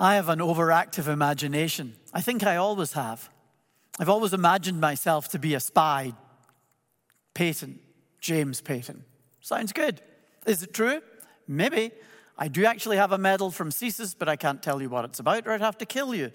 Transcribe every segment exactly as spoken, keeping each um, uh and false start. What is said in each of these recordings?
I have an overactive imagination. I think I always have. I've always imagined myself to be a spy. Peyton, James Peyton. Sounds good. Is it true? Maybe. I do actually have a medal from CSIS, but I can't tell you what it's about or I'd have to kill you.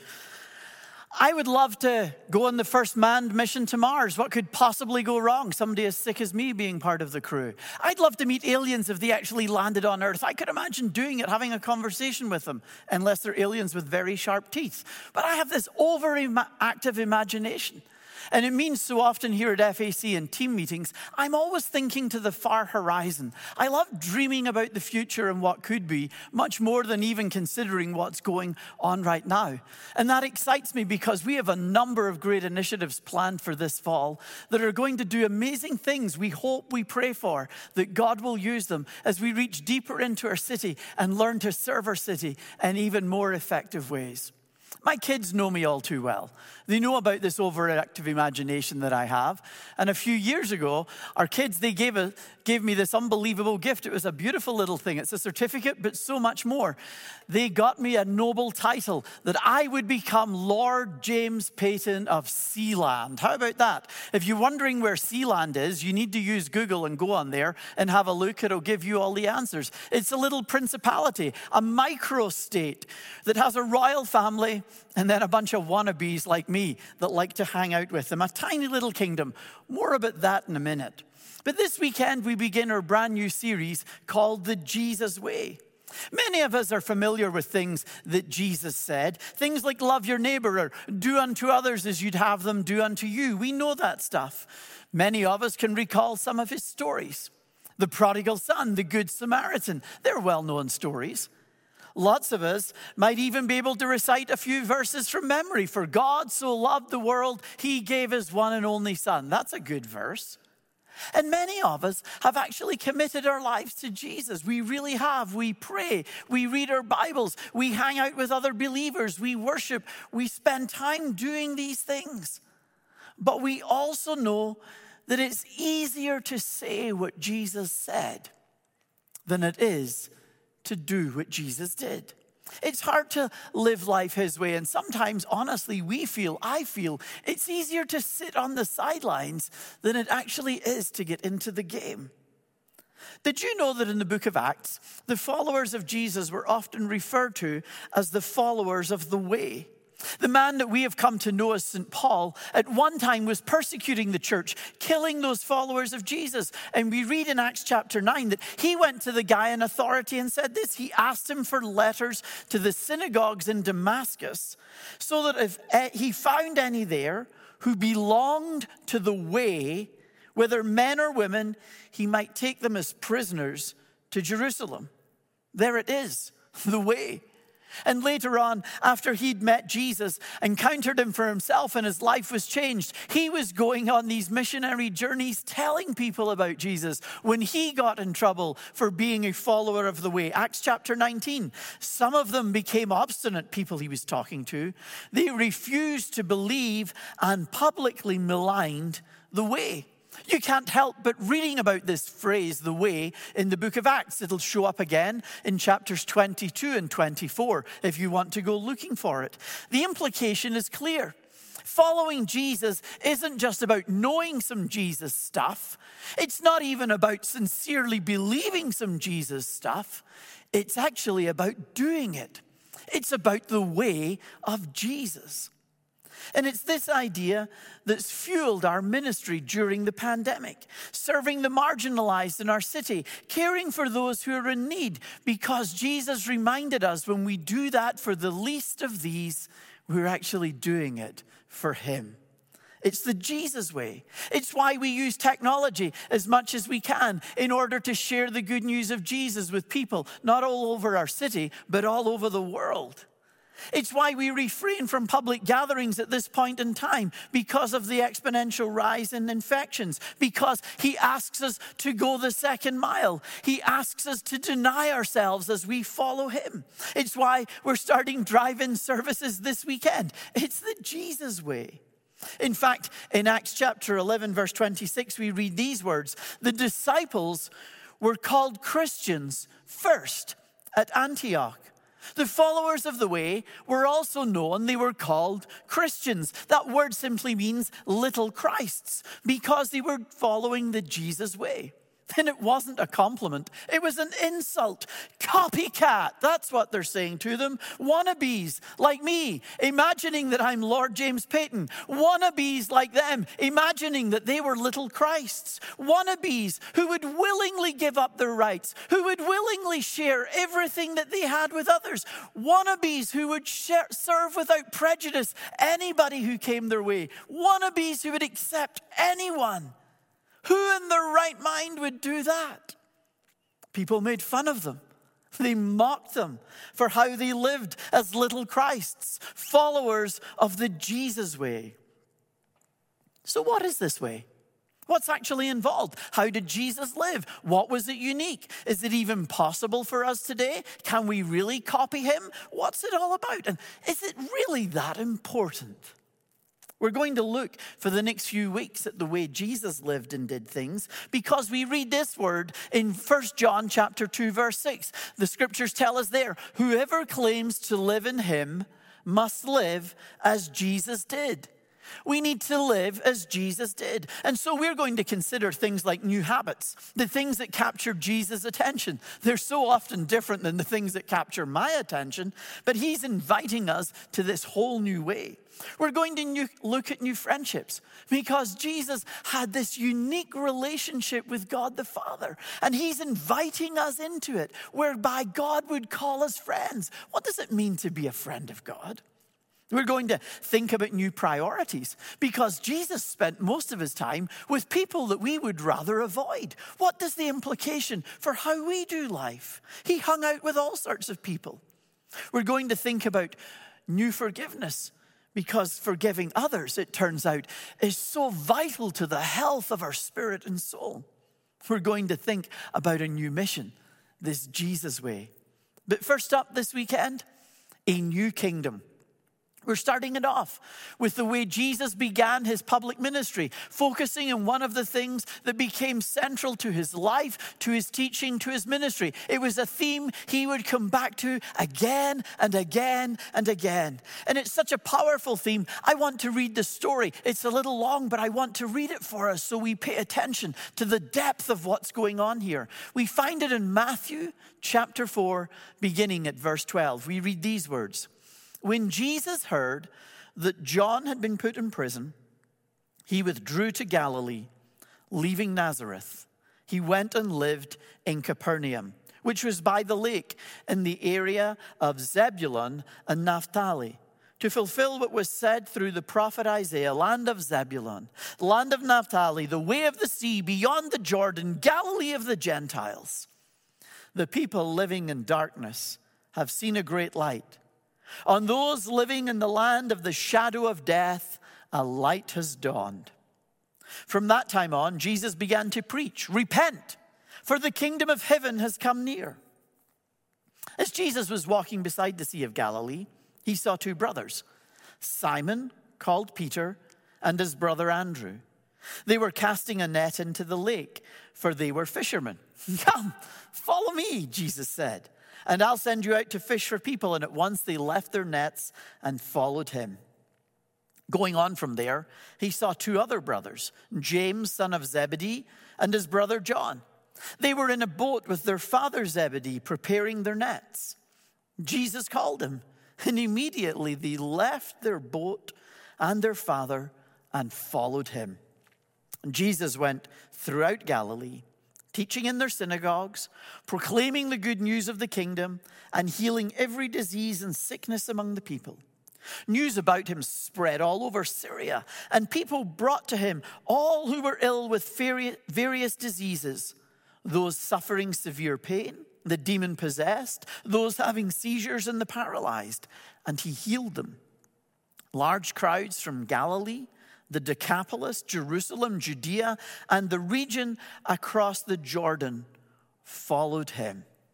I would love to go on the first manned mission to Mars. What could possibly go wrong? Somebody as sick as me being part of the crew. I'd love to meet aliens if they actually landed on Earth. I could imagine doing it, having a conversation with them, unless they're aliens with very sharp teeth. But I have this overactive imagination. And it means so often here at F A C and team meetings, I'm always thinking to the far horizon. I love dreaming about the future and what could be, much more than even considering what's going on right now. And that excites me because we have a number of great initiatives planned for this fall that are going to do amazing things. We hope, we pray for, that God will use them as we reach deeper into our city and learn to serve our city in even more effective ways. My kids know me all too well. They know about this overactive imagination that I have. And a few years ago, our kids, they gave, a, gave me this unbelievable gift. It was a beautiful little thing. It's a certificate, but so much more. They got me a noble title that I would become Lord James Peyton of Sealand. How about that? If you're wondering where Sealand is, you need to use Google and go on there and have a look. It'll give you all the answers. It's a little principality, a micro-state that has a royal family and then a bunch of wannabes like me that like to hang out with them. A tiny little kingdom. More about that in a minute. But this weekend, we begin our brand new series called The Jesus Way. Many of us are familiar with things that Jesus said. Things like love your neighbor or do unto others as you'd have them do unto you. We know that stuff. Many of us can recall some of his stories. The prodigal son, the good Samaritan. They're well-known stories. Lots of us might even be able to recite a few verses from memory. For God so loved the world, he gave his one and only son. That's a good verse. And many of us have actually committed our lives to Jesus. We really have. We pray. We read our Bibles. We hang out with other believers. We worship. We spend time doing these things. But we also know that it's easier to say what Jesus said than it is to do what Jesus did. It's hard to live life his way, and sometimes, honestly, we feel, I feel, it's easier to sit on the sidelines than it actually is to get into the game. Did you know that in the book of Acts, the followers of Jesus were often referred to as the followers of the way? The man that we have come to know as Saint Paul at one time was persecuting the church, killing those followers of Jesus. And we read in Acts chapter nine that he went to the guy in authority and said this. He asked him for letters to the synagogues in Damascus so that if he found any there who belonged to the way, whether men or women, he might take them as prisoners to Jerusalem. There it is, the way. And later on, after he'd met Jesus, encountered him for himself, and his life was changed, he was going on these missionary journeys telling people about Jesus when he got in trouble for being a follower of the way. Acts chapter nineteen. Some of them became obstinate people he was talking to. They refused to believe and publicly maligned the way. You can't help but reading about this phrase, the way, in the book of Acts. It'll show up again in chapters twenty-two and twenty-four if you want to go looking for it. The implication is clear. Following Jesus isn't just about knowing some Jesus stuff. It's not even about sincerely believing some Jesus stuff. It's actually about doing it. It's about the way of Jesus. And it's this idea that's fueled our ministry during the pandemic, serving the marginalized in our city, caring for those who are in need, because Jesus reminded us when we do that for the least of these, we're actually doing it for him. It's the Jesus way. It's why we use technology as much as we can in order to share the good news of Jesus with people, not all over our city, but all over the world. It's why we refrain from public gatherings at this point in time because of the exponential rise in infections, because he asks us to go the second mile. He asks us to deny ourselves as we follow him. It's why we're starting drive-in services this weekend. It's the Jesus way. In fact, in Acts chapter eleven, verse twenty-six, we read these words. The disciples were called Christians first at Antioch. The followers of the way were also known, they were called Christians. That word simply means little Christs, because they were following the Jesus way. And it wasn't a compliment, it was an insult. Copycat, that's what they're saying to them. Wannabes like me, imagining that I'm Lord James Payton. Wannabes like them, imagining that they were little Christs. Wannabes who would willingly give up their rights, who would willingly share everything that they had with others. Wannabes who would share, serve without prejudice anybody who came their way. Wannabes who would accept anyone. Who in their right mind would do that? People made fun of them. They mocked them for how they lived as little Christs, followers of the Jesus way. So what is this way? What's actually involved? How did Jesus live? What was it unique? Is it even possible for us today? Can we really copy him? What's it all about? And is it really that important? We're going to look for the next few weeks at the way Jesus lived and did things, because we read this word in First John chapter two, verse six. The scriptures tell us there, whoever claims to live in him must live as Jesus did. We need to live as Jesus did. And so we're going to consider things like new habits, the things that capture Jesus' attention. They're so often different than the things that capture my attention, but he's inviting us to this whole new way. We're going to new, look at new friendships, because Jesus had this unique relationship with God the Father, and he's inviting us into it, whereby God would call us friends. What does it mean to be a friend of God? We're going to think about new priorities, because Jesus spent most of his time with people that we would rather avoid. What is the implication for how we do life? He hung out with all sorts of people. We're going to think about new forgiveness, because forgiving others, it turns out, is so vital to the health of our spirit and soul. We're going to think about a new mission, this Jesus way. But first up this weekend, a new kingdom. We're starting it off with the way Jesus began his public ministry, focusing on one of the things that became central to his life, to his teaching, to his ministry. It was a theme he would come back to again and again and again. And it's such a powerful theme. I want to read the story. It's a little long, but I want to read it for us so we pay attention to the depth of what's going on here. We find it in Matthew chapter four, beginning at verse twelve. We read these words. When Jesus heard that John had been put in prison, he withdrew to Galilee, leaving Nazareth. He went and lived in Capernaum, which was by the lake in the area of Zebulun and Naphtali, to fulfill what was said through the prophet Isaiah, land of Zebulun, land of Naphtali, the way of the sea beyond the Jordan, Galilee of the Gentiles. The people living in darkness have seen a great light. On those living in the land of the shadow of death, a light has dawned. From that time on, Jesus began to preach, repent, for the kingdom of heaven has come near. As Jesus was walking beside the Sea of Galilee, he saw two brothers, Simon, called Peter, and his brother Andrew. They were casting a net into the lake, for they were fishermen. Come, follow me, Jesus said, and I'll send you out to fish for people. And at once they left their nets and followed him. Going on from there, he saw two other brothers, James, son of Zebedee, and his brother John. They were in a boat with their father Zebedee, preparing their nets. Jesus called them, and immediately they left their boat and their father and followed him. Jesus went throughout Galilee, teaching in their synagogues, proclaiming the good news of the kingdom, and healing every disease and sickness among the people. News about him spread all over Syria, and people brought to him all who were ill with various diseases, those suffering severe pain, the demon-possessed, those having seizures, and the paralyzed, and he healed them. Large crowds from Galilee, the Decapolis, Jerusalem, Judea, and the region across the Jordan followed him.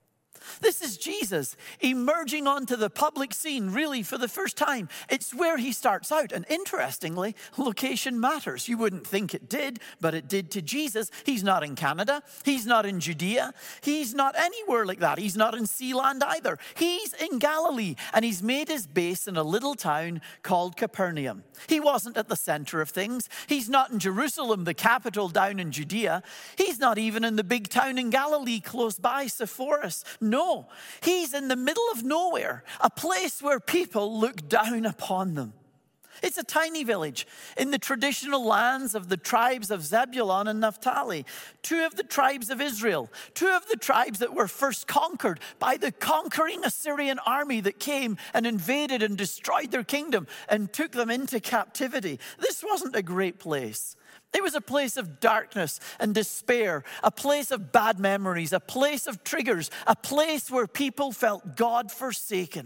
This is Jesus emerging onto the public scene really for the first time. It's where he starts out. And interestingly, location matters. You wouldn't think it did, but it did to Jesus. He's not in Canada. He's not in Judea. He's not anywhere like that. He's not in Sealand either. He's in Galilee, and he's made his base in a little town called Capernaum. He wasn't at the center of things. He's not in Jerusalem, the capital down in Judea. He's not even in the big town in Galilee close by, Sepphoris. No, he's in the middle of nowhere, a place where people look down upon them. It's a tiny village in the traditional lands of the tribes of Zebulun and Naphtali, two of the tribes of Israel, two of the tribes that were first conquered by the conquering Assyrian army that came and invaded and destroyed their kingdom and took them into captivity. This wasn't a great place. It was a place of darkness and despair, a place of bad memories, a place of triggers, a place where people felt God forsaken.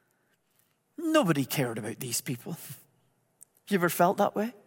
Nobody cared about these people. You ever felt that way?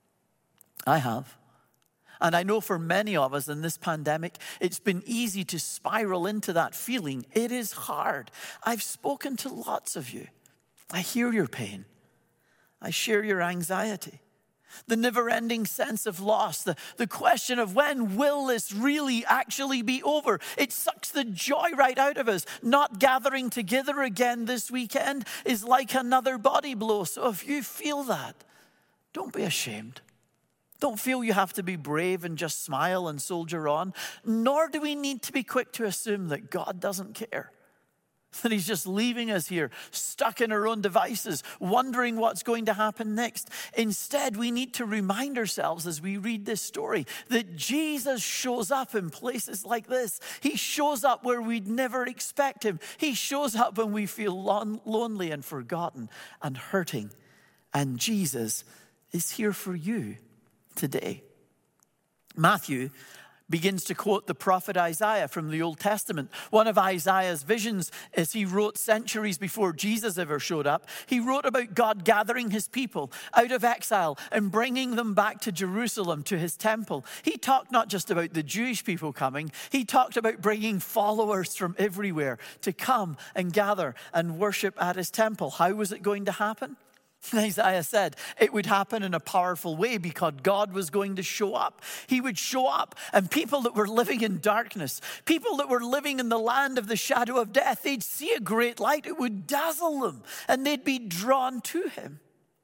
I have. And I know for many of us in this pandemic, it's been easy to spiral into that feeling. It is hard. I've spoken to lots of you. I hear your pain. I share your anxiety. The never-ending sense of loss, the, the question of when will this really actually be over? It sucks the joy right out of us. Not gathering together again this weekend is like another body blow. So if you feel that, don't be ashamed. Don't feel you have to be brave and just smile and soldier on. Nor do we need to be quick to assume that God doesn't care. That he's just leaving us here, stuck in our own devices, wondering what's going to happen next. Instead, we need to remind ourselves as we read this story that Jesus shows up in places like this. He shows up where we'd never expect him. He shows up when we feel lon- lonely and forgotten and hurting. And Jesus is here for you today. Matthew begins to quote the prophet Isaiah from the Old Testament. One of Isaiah's visions, as he wrote centuries before Jesus ever showed up, he wrote about God gathering his people out of exile and bringing them back to Jerusalem, to his temple. He talked not just about the Jewish people coming, he talked about bringing followers from everywhere to come and gather and worship at his temple. How was it going to happen? Isaiah said it would happen in a powerful way because God was going to show up. He would show up, and people that were living in darkness, people that were living in the land of the shadow of death, they'd see a great light. It would dazzle them, and they'd be drawn to him.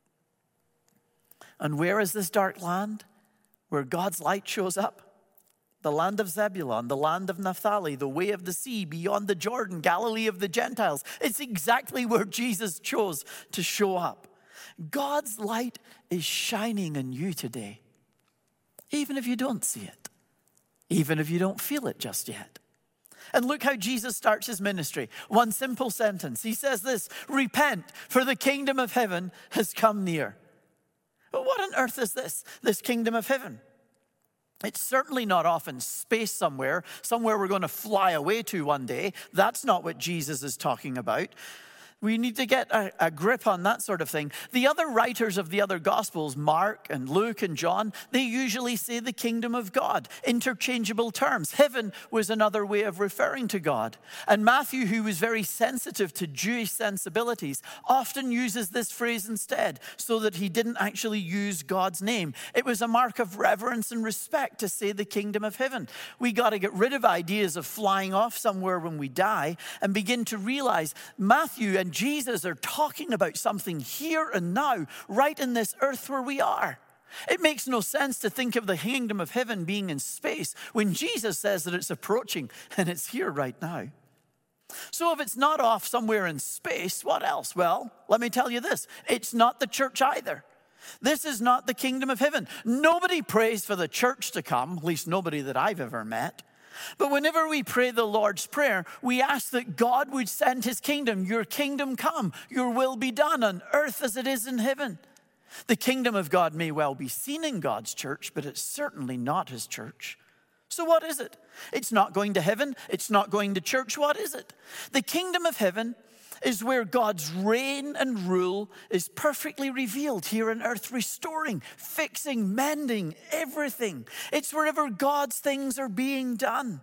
And where is this dark land where God's light shows up? The land of Zebulun, the land of Naphtali, the way of the sea, beyond the Jordan, Galilee of the Gentiles. It's exactly where Jesus chose to show up. God's light is shining in you today, even if you don't see it, even if you don't feel it just yet. And look how Jesus starts his ministry. One simple sentence. He says this: repent, for the kingdom of heaven has come near. But what on earth is this, this kingdom of heaven? It's certainly not off in space somewhere, somewhere we're going to fly away to one day. That's not what Jesus is talking about. We need to get a, a grip on that sort of thing. The other writers of the other Gospels, Mark and Luke and John, they usually say the kingdom of God, interchangeable terms. Heaven was another way of referring to God. And Matthew, who was very sensitive to Jewish sensibilities, often uses this phrase instead, so that he didn't actually use God's name. It was a mark of reverence and respect to say the kingdom of heaven. We got to get rid of ideas of flying off somewhere when we die and begin to realize Matthew and Jesus are talking about something here and now, right in this earth where we are. It makes no sense to think of the kingdom of heaven being in space when Jesus says that it's approaching and it's here right now. So if it's not off somewhere in space, what else? Well, let me tell you this. It's not the church either. This is not the kingdom of heaven. Nobody prays for the church to come, at least nobody that I've ever met. But whenever we pray the Lord's Prayer, we ask that God would send his kingdom. Your kingdom come, your will be done on earth as it is in heaven. The kingdom of God may well be seen in God's church, but it's certainly not his church. So what is it? It's not going to heaven. It's not going to church. What is it? The kingdom of heaven is where God's reign and rule is perfectly revealed here on earth, restoring, fixing, mending everything. It's wherever God's things are being done,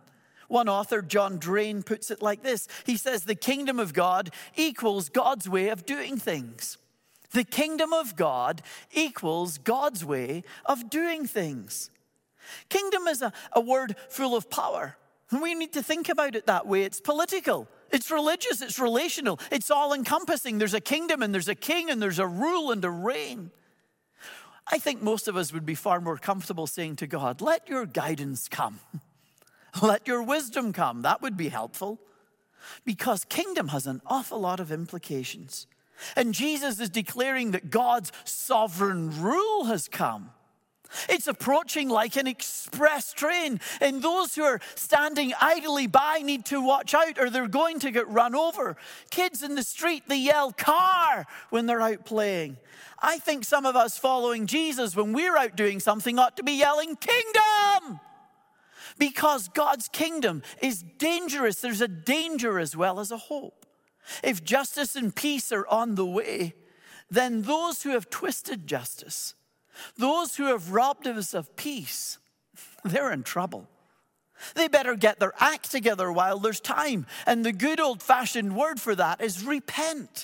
One author, John Drain, puts it like this. He says, the kingdom of God equals God's way of doing things. The kingdom of God equals God's way of doing things. Kingdom is a, a word full of power. And we need to think about it that way. It's political. It's religious. It's relational. It's all-encompassing. There's a kingdom and there's a king and there's a rule and a reign. I think most of us would be far more comfortable saying to God, let your guidance come. Let your wisdom come. That would be helpful. Because kingdom has an awful lot of implications. And Jesus is declaring that God's sovereign rule has come. It's approaching like an express train, and those who are standing idly by need to watch out or they're going to get run over. Kids in the street, they yell car when they're out playing. I think some of us following Jesus when we're out doing something ought to be yelling kingdom, because God's kingdom is dangerous. There's a danger as well as a hope. If justice and peace are on the way, then those who have twisted justice, those who have robbed us of peace, they're in trouble. They better get their act together while there's time. And the good old-fashioned word for that is repent.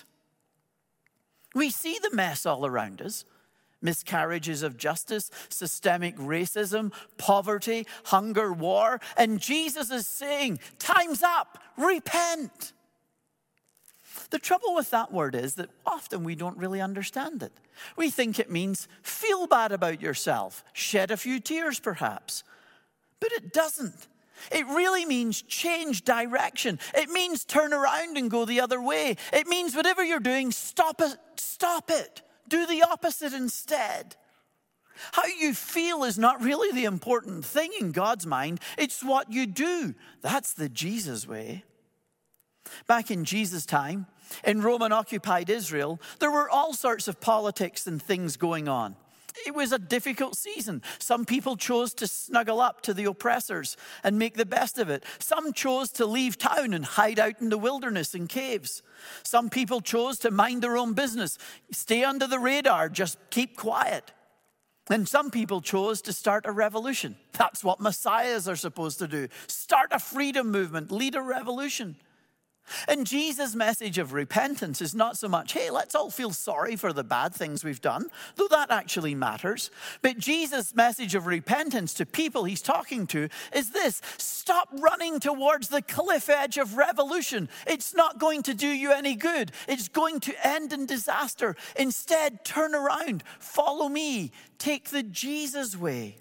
We see the mess all around us. Miscarriages of justice, systemic racism, poverty, hunger, war. And Jesus is saying, time's up, repent. The trouble with that word is that often we don't really understand it. We think it means feel bad about yourself, shed a few tears perhaps. But it doesn't. It really means change direction. It means turn around and go the other way. It means whatever you're doing, stop it. Stop it. Do the opposite instead. How you feel is not really the important thing in God's mind. It's what you do. That's the Jesus way. Back in Jesus' time, in Roman-occupied Israel, there were all sorts of politics and things going on. It was a difficult season. Some people chose to snuggle up to the oppressors and make the best of it. Some chose to leave town and hide out in the wilderness in caves. Some people chose to mind their own business, stay under the radar, just keep quiet. And some people chose to start a revolution. That's what messiahs are supposed to do. Start a freedom movement, lead a revolution. And Jesus' message of repentance is not so much, hey, let's all feel sorry for the bad things we've done, though that actually matters. But Jesus' message of repentance to people he's talking to is this: stop running towards the cliff edge of revolution. It's not going to do you any good. It's going to end in disaster. Instead, turn around, follow me, take the Jesus way.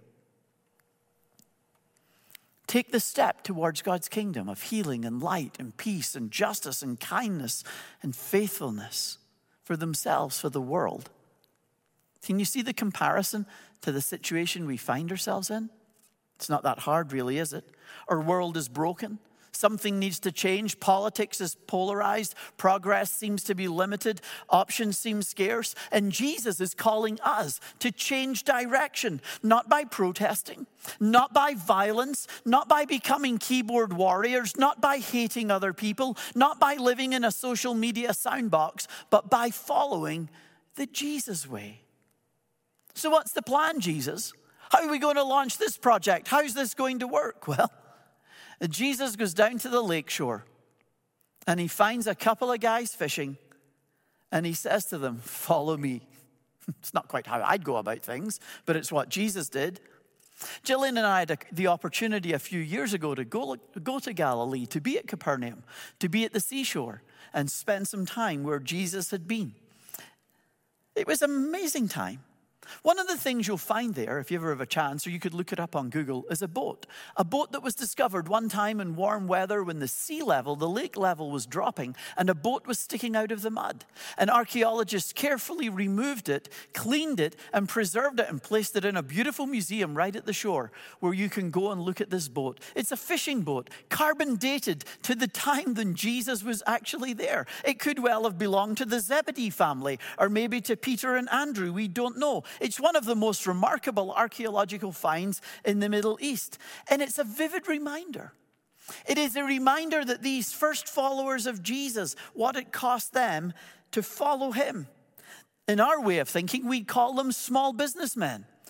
Take the step towards God's kingdom of healing and light and peace and justice and kindness and faithfulness for themselves, for the world. Can you see the comparison to the situation we find ourselves in? It's not that hard, really, is it? Our world is broken. Something needs to change. Politics is polarized. Progress seems to be limited. Options seem scarce. And Jesus is calling us to change direction, not by protesting, not by violence, not by becoming keyboard warriors, not by hating other people, not by living in a social media soundbox, but by following the Jesus way. So what's the plan, Jesus? How are we going to launch this project? How's this going to work? Well, Jesus goes down to the lakeshore and he finds a couple of guys fishing and he says to them, follow me. It's not quite how I'd go about things, but it's what Jesus did. Gillian and I had a, the opportunity a few years ago to go, go to Galilee, to be at Capernaum, to be at the seashore and spend some time where Jesus had been. It was an amazing time. One of the things you'll find there, if you ever have a chance, or you could look it up on Google, is a boat. A boat that was discovered one time in warm weather when the sea level, the lake level was dropping, and a boat was sticking out of the mud. And archaeologists carefully removed it, cleaned it, and preserved it, and placed it in a beautiful museum right at the shore where you can go and look at this boat. It's a fishing boat, carbon dated to the time when Jesus was actually there. It could well have belonged to the Zebedee family, or maybe to Peter and Andrew. We don't know. It's one of the most remarkable archaeological finds in the Middle East. And it's a vivid reminder. It is a reminder that these first followers of Jesus, what it cost them to follow him. In our way of thinking, we call them small businessmen.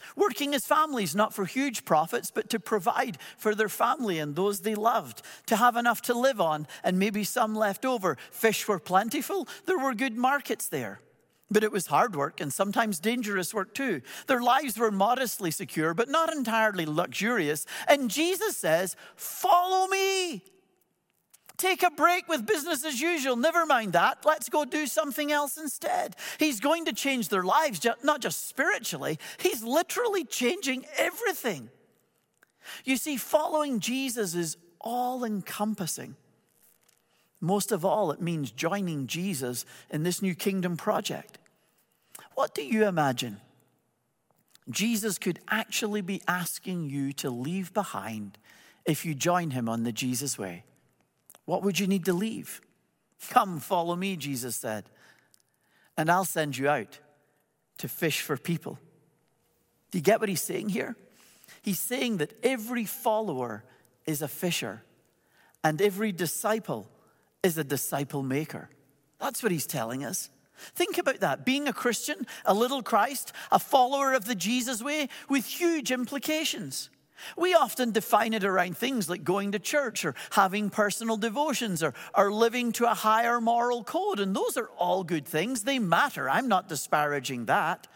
Working as families, not for huge profits, but to provide for their family and those they loved, to have enough to live on and maybe some left over. Fish were plentiful. There were good markets there. But it was hard work and sometimes dangerous work too. Their lives were modestly secure, but not entirely luxurious. And Jesus says, follow me. Take a break with business as usual. Never mind that. Let's go do something else instead. He's going to change their lives, not just spiritually. He's literally changing everything. You see, following Jesus is all-encompassing. Most of all, it means joining Jesus in this new kingdom project. What do you imagine Jesus could actually be asking you to leave behind if you join him on the Jesus way? What would you need to leave? Come, follow me, Jesus said, and I'll send you out to fish for people. Do you get what he's saying here? He's saying that every follower is a fisher, and every disciple is a disciple maker. That's what he's telling us. Think about that. Being a Christian, a little Christ, a follower of the Jesus way with huge implications. We often define it around things like going to church or having personal devotions or, or living to a higher moral code. And those are all good things. They matter. I'm not disparaging that.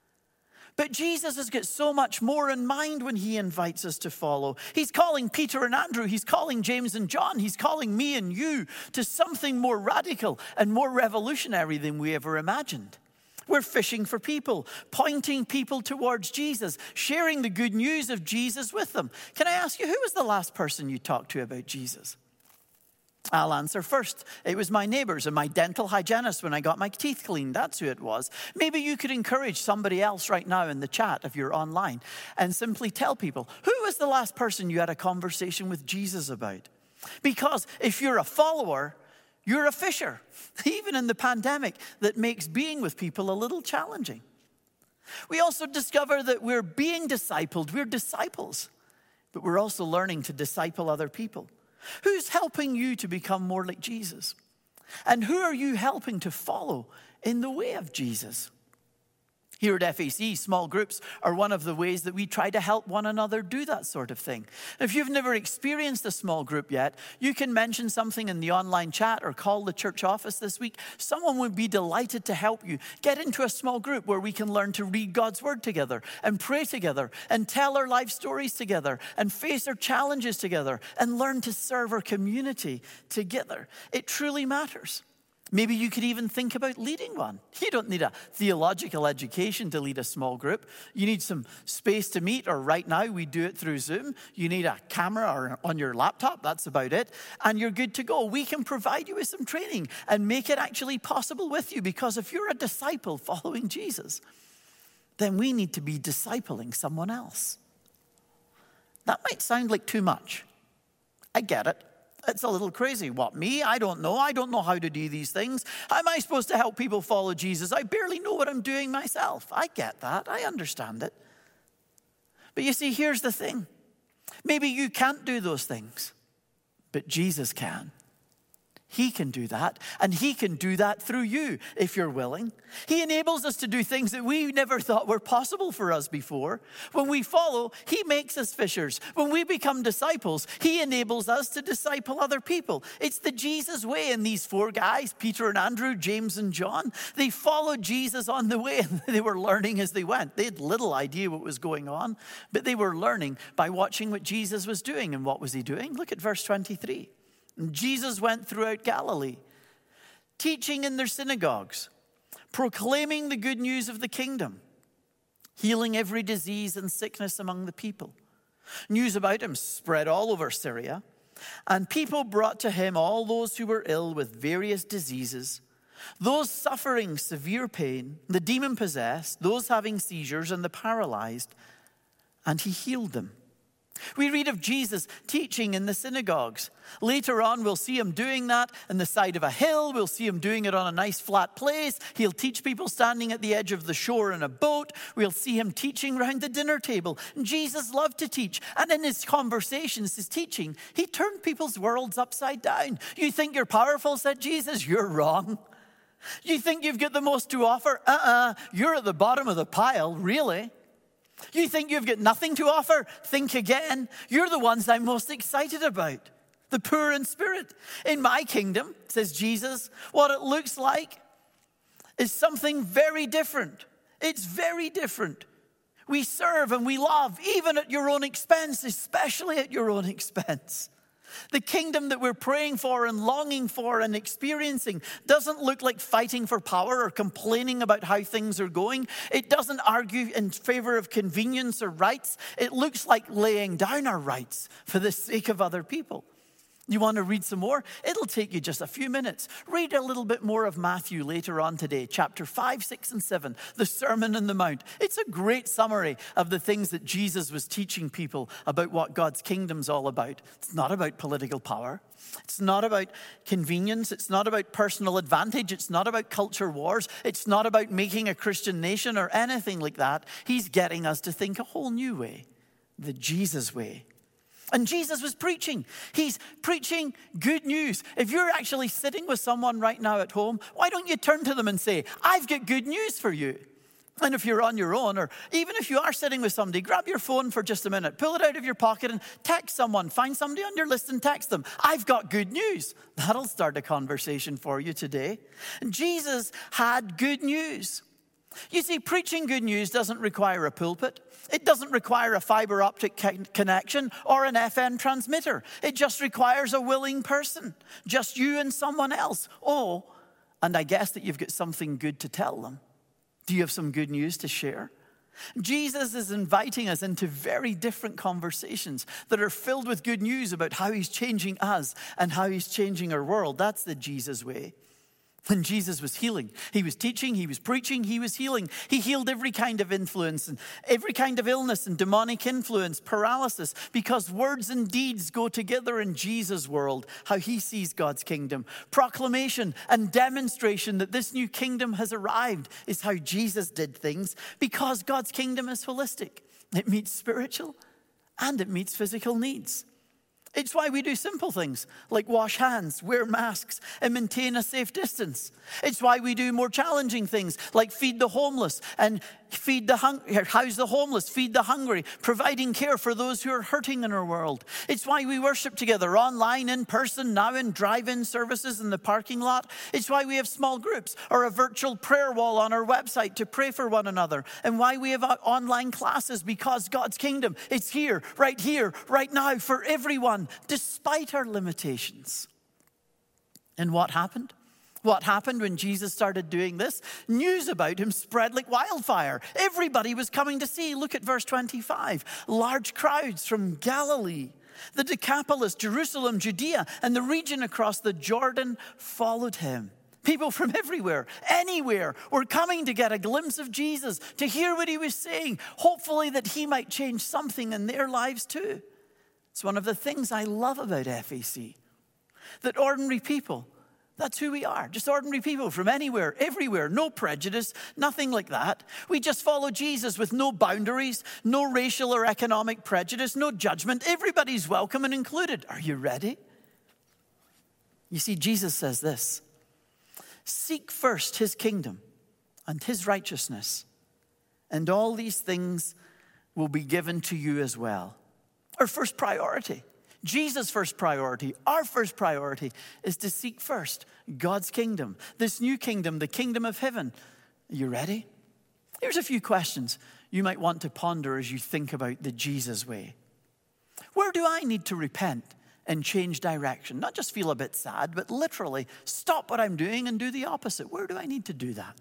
But Jesus has got so much more in mind when he invites us to follow. He's calling Peter and Andrew. He's calling James and John. He's calling me and you to something more radical and more revolutionary than we ever imagined. We're fishing for people, pointing people towards Jesus, sharing the good news of Jesus with them. Can I ask you, who was the last person you talked to about Jesus? I'll answer first. It was my neighbors and my dental hygienist when I got my teeth cleaned. That's who it was. Maybe you could encourage somebody else right now in the chat if you're online and simply tell people, who was the last person you had a conversation with Jesus about? Because if you're a follower, you're a fisher, even in the pandemic that makes being with people a little challenging. We also discover that we're being discipled. We're disciples, but we're also learning to disciple other people. Who's helping you to become more like Jesus? And who are you helping to follow in the way of Jesus? Here at F A C, small groups are one of the ways that we try to help one another do that sort of thing. If you've never experienced a small group yet, you can mention something in the online chat or call the church office this week. Someone would be delighted to help you get into a small group where we can learn to read God's word together and pray together and tell our life stories together and face our challenges together and learn to serve our community together. It truly matters. Maybe you could even think about leading one. You don't need a theological education to lead a small group. You need some space to meet, or right now we do it through Zoom. You need a camera or on your laptop, that's about it, and you're good to go. We can provide you with some training and make it actually possible with you, because if you're a disciple following Jesus, then we need to be discipling someone else. That might sound like too much. I get it. It's a little crazy. What, me? I don't know. I don't know how to do these things. How am I supposed to help people follow Jesus? I barely know what I'm doing myself. I get that. I understand it. But you see, here's the thing. Maybe you can't do those things, but Jesus can. He can do that, and he can do that through you if you're willing. He enables us to do things that we never thought were possible for us before. When we follow, he makes us fishers. When we become disciples, he enables us to disciple other people. It's the Jesus way. And these four guys, Peter and Andrew, James and John, they followed Jesus on the way, and they were learning as they went. They had little idea what was going on, but they were learning by watching what Jesus was doing. And what was he doing? Look at verse twenty-three. Jesus went throughout Galilee, teaching in their synagogues, proclaiming the good news of the kingdom, healing every disease and sickness among the people. News about him spread all over Syria, and people brought to him all those who were ill with various diseases, those suffering severe pain, the demon-possessed, those having seizures, and the paralyzed, and he healed them. We read of Jesus teaching in the synagogues. Later on, we'll see him doing that on the side of a hill. We'll see him doing it on a nice flat place. He'll teach people standing at the edge of the shore in a boat. We'll see him teaching around the dinner table. And Jesus loved to teach. And in his conversations, his teaching, he turned people's worlds upside down. You think you're powerful, said Jesus? You're wrong. You think you've got the most to offer? Uh-uh. You're at the bottom of the pile, really. You think you've got nothing to offer? Think again. You're the ones I'm most excited about. The poor in spirit. In my kingdom, says Jesus, what it looks like is something very different. It's very different. We serve and we love, even at your own expense, especially at your own expense. The kingdom that we're praying for and longing for and experiencing doesn't look like fighting for power or complaining about how things are going. It doesn't argue in favor of convenience or rights. It looks like laying down our rights for the sake of other people. You want to read some more? It'll take you just a few minutes. Read a little bit more of Matthew later on today, chapter five, six, and seven, the Sermon on the Mount. It's a great summary of the things that Jesus was teaching people about what God's kingdom's all about. It's not about political power. It's not about convenience. It's not about personal advantage. It's not about culture wars. It's not about making a Christian nation or anything like that. He's getting us to think a whole new way, the Jesus way. And Jesus was preaching. He's preaching good news. If you're actually sitting with someone right now at home, why don't you turn to them and say, I've got good news for you. And if you're on your own, or even if you are sitting with somebody, grab your phone for just a minute, pull it out of your pocket and text someone. Find somebody on your list and text them. I've got good news. That'll start a conversation for you today. And Jesus had good news. You see, preaching good news doesn't require a pulpit. It doesn't require a fiber optic connection or an F M transmitter. It just requires a willing person, just you and someone else. Oh, and I guess that you've got something good to tell them. Do you have some good news to share? Jesus is inviting us into very different conversations that are filled with good news about how he's changing us and how he's changing our world. That's the Jesus way. When Jesus was healing, he was teaching, he was preaching, he was healing. He healed every kind of influence and every kind of illness and demonic influence, paralysis, because words and deeds go together in Jesus' world, how he sees God's kingdom. Proclamation and demonstration that this new kingdom has arrived is how Jesus did things, because God's kingdom is holistic. It meets spiritual and it meets physical needs. It's why we do simple things like wash hands, wear masks, and maintain a safe distance. It's why we do more challenging things like feed the homeless and feed the hung- house the homeless, feed the hungry, providing care for those who are hurting in our world. It's why we worship together online, in person, now in drive-in services in the parking lot. It's why we have small groups or a virtual prayer wall on our website to pray for one another, and why we have online classes, because God's kingdom, it's here, right here, right now for everyone, despite our limitations. And what happened? What happened when Jesus started doing this? News about him spread like wildfire. Everybody was coming to see. Look at verse twenty-five. Large crowds from Galilee, the Decapolis, Jerusalem, Judea, and the region across the Jordan followed him. People from everywhere, anywhere, were coming to get a glimpse of Jesus, to hear what he was saying, hopefully that he might change something in their lives too. It's one of the things I love about F A C, that ordinary people, that's who we are. Just ordinary people from anywhere, everywhere, no prejudice, nothing like that. We just follow Jesus with no boundaries, no racial or economic prejudice, no judgment. Everybody's welcome and included. Are you ready? You see, Jesus says this: seek first his kingdom and his righteousness, and all these things will be given to you as well. Our first priority, Jesus' first priority, our first priority is to seek first God's kingdom, this new kingdom, the kingdom of heaven. Are you ready? Here's a few questions you might want to ponder as you think about the Jesus way. Where do I need to repent and change direction? Not just feel a bit sad, but literally stop what I'm doing and do the opposite. Where do I need to do that?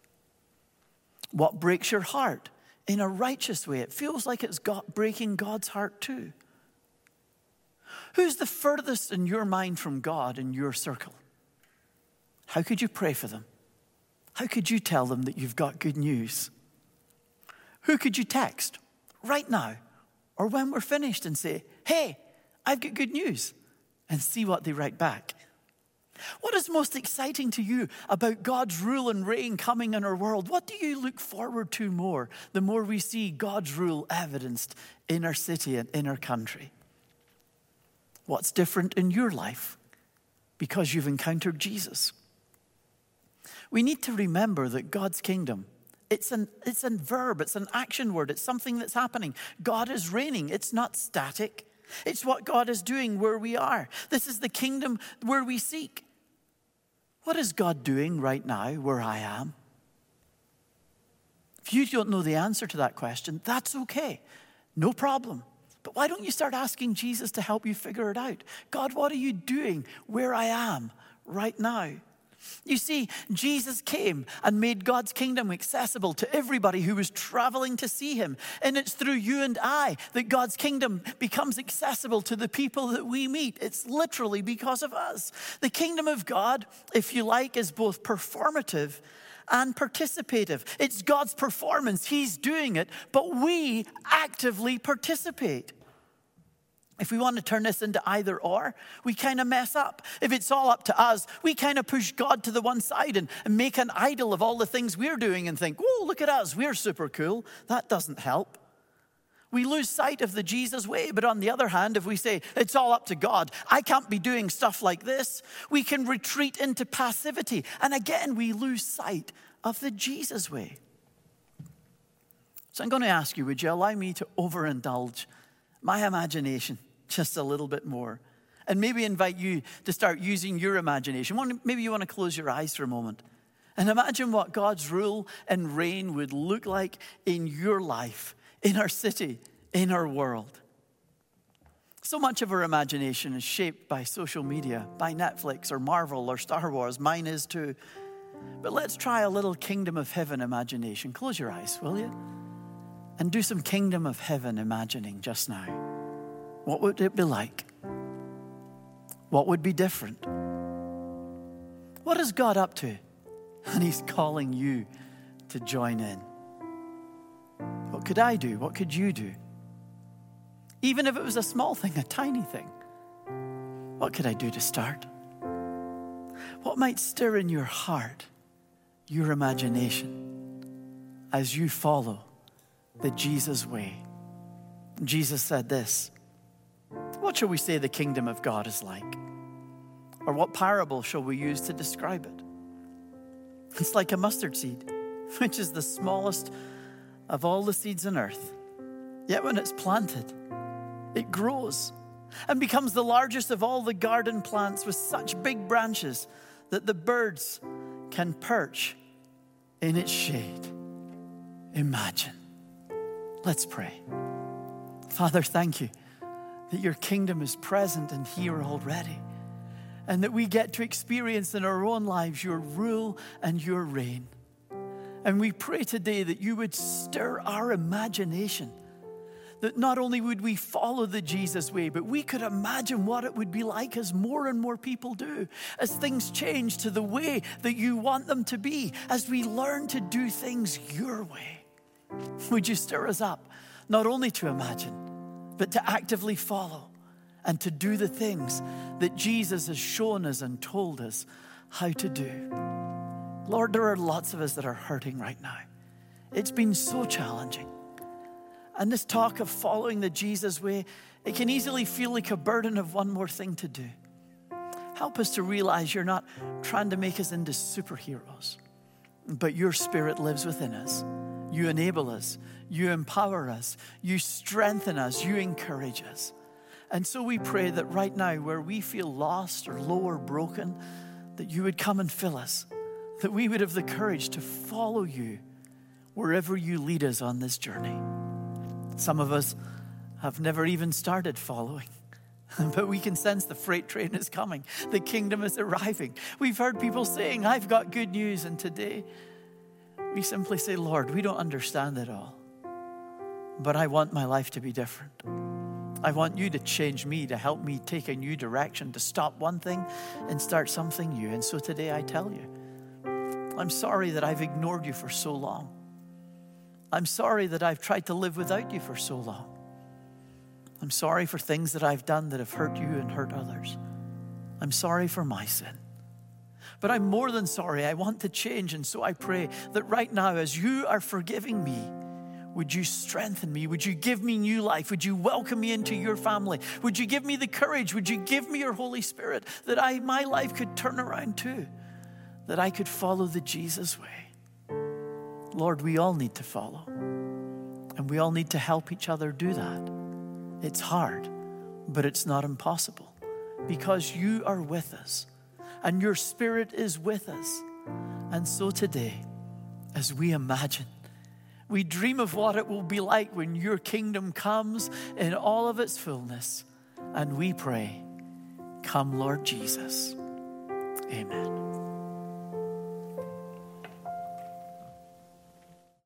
What breaks your heart in a righteous way? It feels like it's got breaking God's heart too. Who's the furthest in your mind from God in your circle? How could you pray for them? How could you tell them that you've got good news? Who could you text right now or when we're finished and say, hey, I've got good news, and see what they write back? What is most exciting to you about God's rule and reign coming in our world? What do you look forward to more the more we see God's rule evidenced in our city and in our country? What's different in your life because you've encountered Jesus? We need to remember that God's kingdom It's an, it's a verb, it's an action word, it's something that's happening. God is reigning, it's not static. It's what God is doing where we are. This is the kingdom where we seek. What is God doing right now where I am? If you don't know the answer to that question, that's okay. No problem. But why don't you start asking Jesus to help you figure it out? God, what are you doing where I am right now? You see, Jesus came and made God's kingdom accessible to everybody who was traveling to see him. And it's through you and I that God's kingdom becomes accessible to the people that we meet. It's literally because of us. The kingdom of God, if you like, is both performative and participative. It's God's performance. He's doing it, but we actively participate. If we want to turn this into either or, we kind of mess up. If it's all up to us, we kind of push God to the one side and, and make an idol of all the things we're doing and think, whoa, look at us, we're super cool. That doesn't help. We lose sight of the Jesus way. But on the other hand, if we say, it's all up to God, I can't be doing stuff like this, we can retreat into passivity. And again, we lose sight of the Jesus way. So I'm going to ask you, would you allow me to overindulge my imagination just a little bit more? And maybe invite you to start using your imagination. Maybe you want to close your eyes for a moment and imagine what God's rule and reign would look like in your life, in our city, in our world. So much of our imagination is shaped by social media, by Netflix or Marvel or Star Wars. Mine is too. But let's try a little kingdom of heaven imagination. Close your eyes, will you? And do some kingdom of heaven imagining just now. What would it be like? What would be different? What is God up to? And he's calling you to join in. What could I do? What could you do? Even if it was a small thing, a tiny thing. What could I do to start? What might stir in your heart, your imagination, as you follow the Jesus way? Jesus said this. What shall we say the kingdom of God is like? Or what parable shall we use to describe it? It's like a mustard seed, which is the smallest of all the seeds on earth. Yet when it's planted, it grows and becomes the largest of all the garden plants with such big branches that the birds can perch in its shade. Imagine. Let's pray. Father, thank you that your kingdom is present and here already, and that we get to experience in our own lives your rule and your reign. And we pray today that you would stir our imagination, that not only would we follow the Jesus way, but we could imagine what it would be like as more and more people do, as things change to the way that you want them to be, as we learn to do things your way. Would you stir us up, not only to imagine, but to actively follow and to do the things that Jesus has shown us and told us how to do. Lord, there are lots of us that are hurting right now. It's been so challenging. And this talk of following the Jesus way, it can easily feel like a burden of one more thing to do. Help us to realize you're not trying to make us into superheroes, but your Spirit lives within us. You enable us. You empower us. You strengthen us. You encourage us. And so we pray that right now, where we feel lost or low or broken, that you would come and fill us, that we would have the courage to follow you wherever you lead us on this journey. Some of us have never even started following, but we can sense the freight train is coming. The kingdom is arriving. We've heard people saying, I've got good news, and today we simply say, Lord, we don't understand it all, but I want my life to be different. I want you to change me, to help me take a new direction, to stop one thing and start something new. And so today I tell you, I'm sorry that I've ignored you for so long. I'm sorry that I've tried to live without you for so long. I'm sorry for things that I've done that have hurt you and hurt others. I'm sorry for my sin. But I'm more than sorry. I want to change. And so I pray that right now, as you are forgiving me, would you strengthen me? Would you give me new life? Would you welcome me into your family? Would you give me the courage? Would you give me your Holy Spirit that I, my life could turn around too, that I could follow the Jesus way? Lord, we all need to follow. And we all need to help each other do that. It's hard, but it's not impossible because you are with us and your Spirit is with us. And so today, as we imagine, we dream of what it will be like when your kingdom comes in all of its fullness. And we pray, come Lord Jesus. Amen.